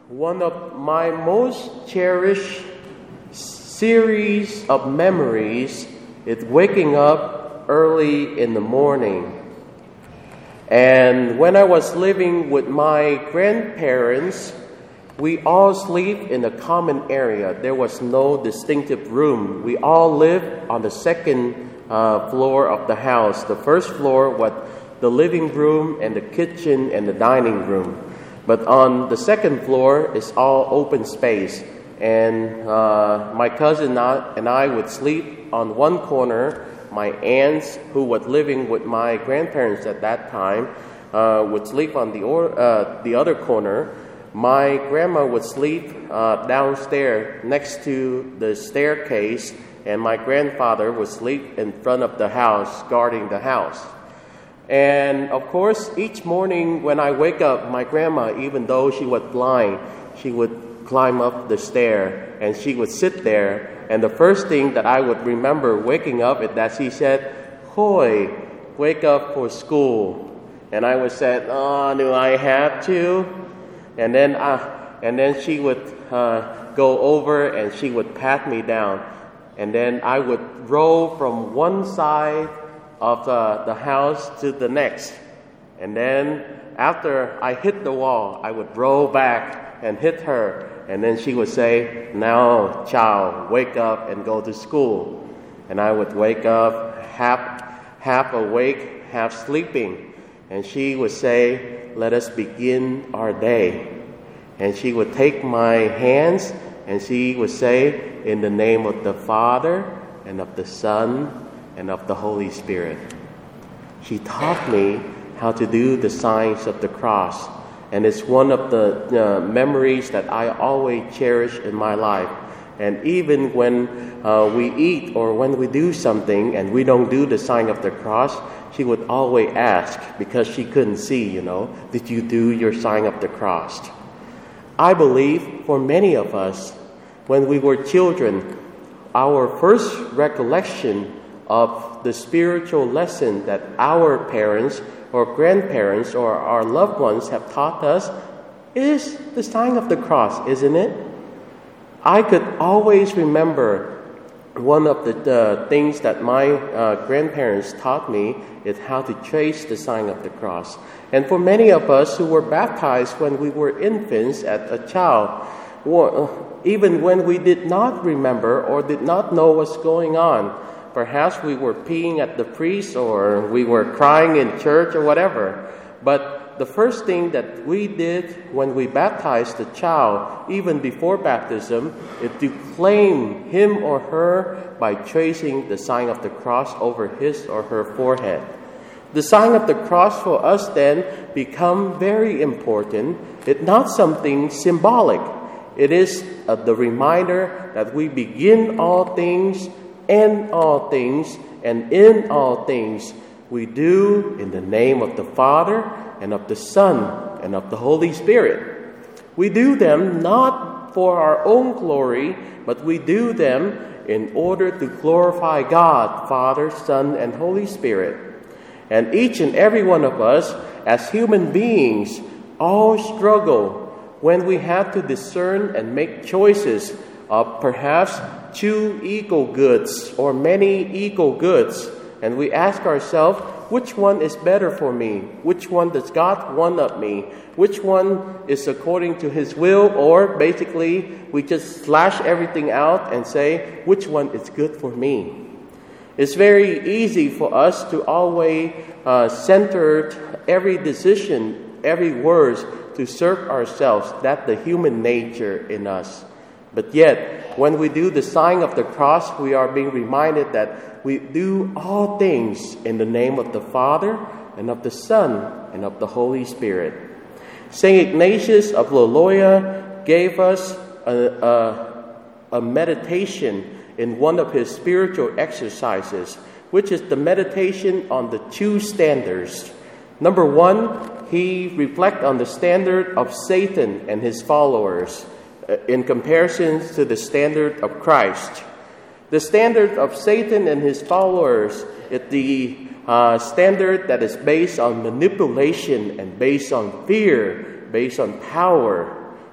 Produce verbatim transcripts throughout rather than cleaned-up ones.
One of my most cherished series of memories is waking up early in the morning. And when I was living with my grandparents, we all sleep in a common area. There was no distinctive room. We all lived on the second uh, floor of the house. The first floor was the living room and the kitchen and the dining room. But on the second floor is all open space. And uh, my cousin and I would sleep on one corner. My aunts, who was living with my grandparents at that time, uh, would sleep on the or, uh, the other corner. My grandma would sleep uh, downstairs next to the staircase, and my grandfather would sleep in front of the house, guarding the house. And of course, each morning when I wake up, my grandma, even though she was blind, she would climb up the stair and she would sit there. And the first thing that I would remember waking up is that she said, "Hoy, wake up for school." And I would say, "Oh, do I have to?" And then, I, and then she would uh, go over and she would pat me down. And then I would roll from one side of the, the house to the next. And then after I hit the wall, I would roll back and hit her. And then she would say, "Now, child, wake up and go to school." And I would wake up half, half awake, half sleeping. And she would say, "Let us begin our day." And she would take my hands and she would say, "In the name of the Father and of the Son and of the Holy Spirit." She taught me how to do the signs of the cross. And it's one of the uh, memories that I always cherish in my life. And even when uh, we eat or when we do something and we don't do the sign of the cross, she would always ask, because she couldn't see, you know, "Did you do your sign of the cross?" I believe for many of us, when we were children, our first recollection of the spiritual lesson that our parents or grandparents or our loved ones have taught us is the sign of the cross, isn't it? I could always remember one of the uh, things that my uh, grandparents taught me is how to trace the sign of the cross. And for many of us who were baptized when we were infants as a child, even when we did not remember or did not know what's going on, perhaps we were peeing at the priest or we were crying in church or whatever. But the first thing that we did when we baptized the child, even before baptism, is to claim him or her by tracing the sign of the cross over his or her forehead. The sign of the cross for us then become very important. It's not something symbolic. It is uh, the reminder that we begin all things, end all things, and in all things we do in the name of the Father and of the Son and of the Holy Spirit. We do them not for our own glory, but we do them in order to glorify God, Father, Son, and Holy Spirit. And each and every one of us, as human beings, all struggle when we have to discern and make choices of perhaps two equal goods or many equal goods. And we ask ourselves, which one is better for me? Which one does God want of me? Which one is according to His will? Or basically, we just slash everything out and say, which one is good for me? It's very easy for us to always uh, center every decision, every word to serve ourselves. That's the human nature in us. But yet, when we do the sign of the cross, we are being reminded that we do all things in the name of the Father and of the Son and of the Holy Spirit. Saint Ignatius of Loyola gave us a, a, a meditation in one of his spiritual exercises, which is the meditation on the two standards. Number one, he reflects on the standard of Satan and his followers in comparison to the standard of Christ. The standard of Satan and his followers is the uh, standard that is based on manipulation and based on fear, based on power.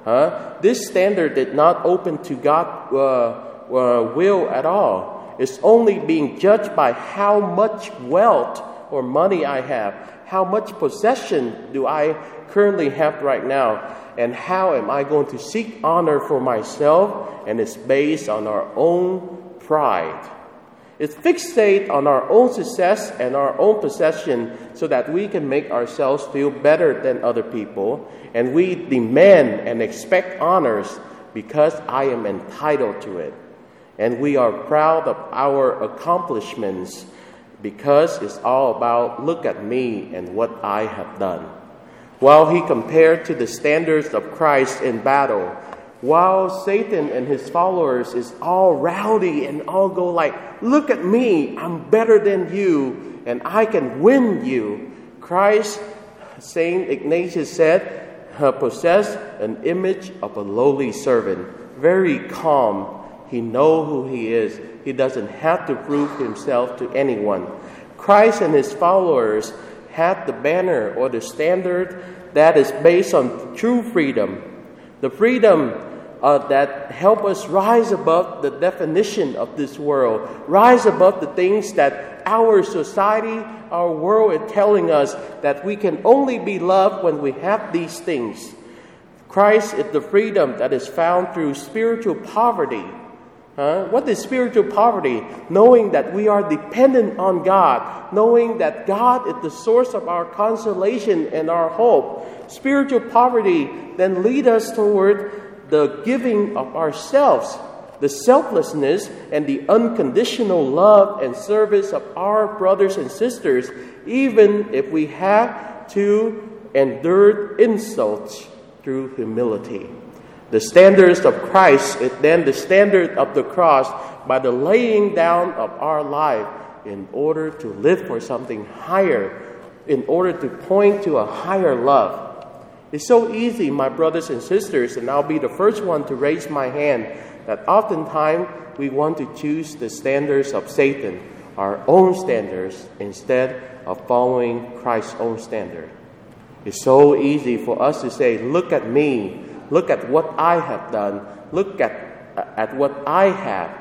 Huh? This standard did not open to God's uh, uh, will at all. It's only being judged by how much wealth or money I have, how much possession do I currently have right now, and how am I going to seek honor for myself, and it's based on our own pride. It's fixated on our own success and our own possession so that we can make ourselves feel better than other people, and we demand and expect honors because I am entitled to it. And we are proud of our accomplishments because it's all about look at me and what I have done. While he compared to the standards of Christ in battle, while Satan and his followers is all rowdy and all go like, look at me, I'm better than you, and I can win you. Christ, Saint Ignatius said, possessed an image of a lowly servant, very calm. He knows who he is. He doesn't have to prove himself to anyone. Christ and his followers had the banner or the standard that is based on true freedom. The freedom uh, that help us rise above the definition of this world, rise above the things that our society, our world is telling us that we can only be loved when we have these things. Christ is the freedom that is found through spiritual poverty. Uh, what is spiritual poverty? Knowing that we are dependent on God, knowing that God is the source of our consolation and our hope. Spiritual poverty then leads us toward the giving of ourselves, the selflessness and the unconditional love and service of our brothers and sisters, even if we have to endure insults through humility. The standards of Christ is then the standard of the cross by the laying down of our life in order to live for something higher, in order to point to a higher love. It's so easy, my brothers and sisters, and I'll be the first one to raise my hand, that oftentimes we want to choose the standards of Satan, our own standards, instead of following Christ's own standard. It's so easy for us to say, look at me. Look at what I have done. Look at at what I have.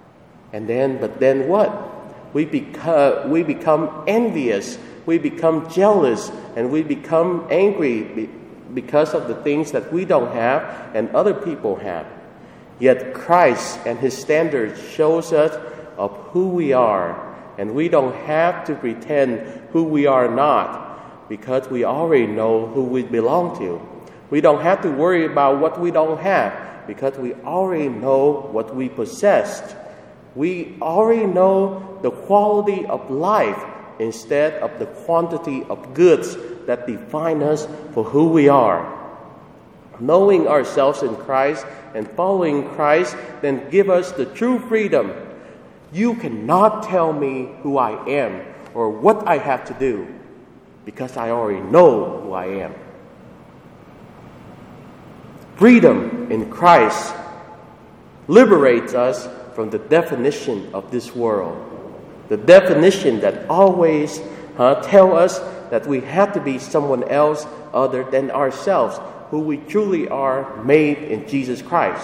And then, but then what? We become, we become envious. We become jealous. And we become angry because of the things that we don't have and other people have. Yet Christ and his standards shows us of who we are. And we don't have to pretend who we are not, because we already know who we belong to. We don't have to worry about what we don't have, because we already know what we possessed. We already know the quality of life instead of the quantity of goods that define us for who we are. Knowing ourselves in Christ and following Christ then give us the true freedom. You cannot tell me who I am or what I have to do, because I already know who I am. Freedom in Christ liberates us from the definition of this world. The definition that always uh, tell us that we have to be someone else other than ourselves, who we truly are made in Jesus Christ.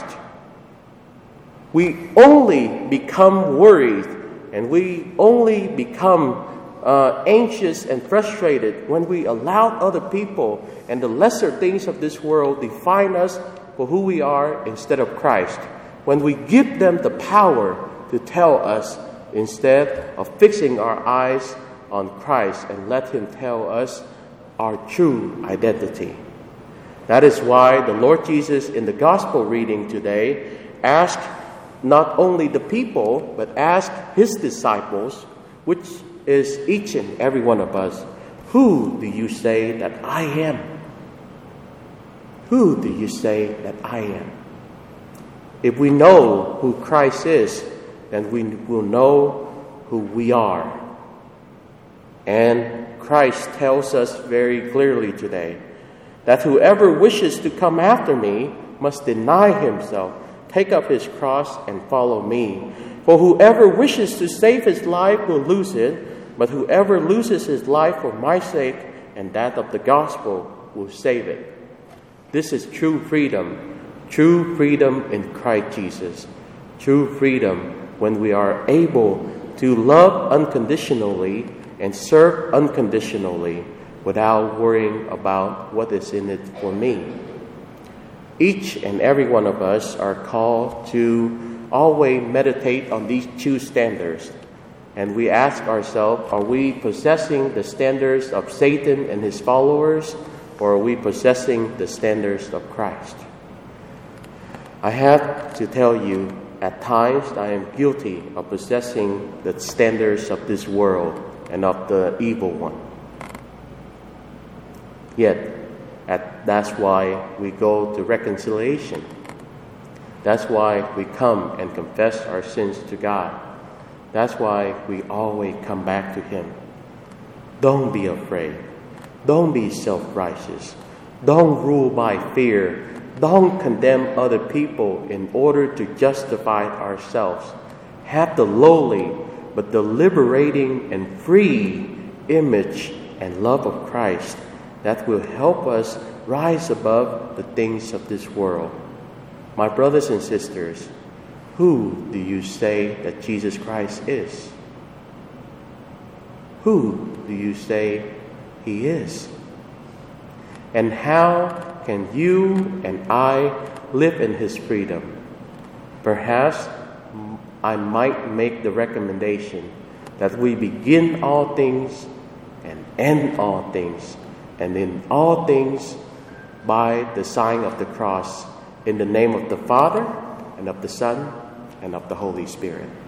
We only become worried and we only become uh, anxious and frustrated when we allow other people and the lesser things of this world define us for who we are instead of Christ. When we give them the power to tell us instead of fixing our eyes on Christ and let him tell us our true identity. That is why the Lord Jesus in the gospel reading today asked not only the people, but asked his disciples, which is each and every one of us, who do you say that I am? Who do you say that I am? If we know who Christ is, then we will know who we are. And Christ tells us very clearly today that whoever wishes to come after me must deny himself, take up his cross, and follow me. For whoever wishes to save his life will lose it, but whoever loses his life for my sake and that of the gospel will save it. This is true freedom. true freedom in Christ Jesus, true freedom when we are able to love unconditionally and serve unconditionally without worrying about what is in it for me. Each and every one of us are called to always meditate on these two standards. And we ask ourselves, are we possessing the standards of Satan and his followers, or are we possessing the standards of Christ? I have to tell you, at times I am guilty of possessing the standards of this world and of the evil one. Yet, at, that's why we go to reconciliation. That's why we come and confess our sins to God. That's why we always come back to Him. Don't be afraid. Don't be self-righteous. Don't rule by fear. Don't condemn other people in order to justify ourselves. Have the lowly but the liberating and free image and love of Christ that will help us rise above the things of this world. My brothers and sisters, who do you say that Jesus Christ is? Who do you say He is? And how can you and I live in His freedom? Perhaps I might make the recommendation that we begin all things and end all things, and in all things by the sign of the cross, in the name of the Father, and of the Son, and of the Holy Spirit.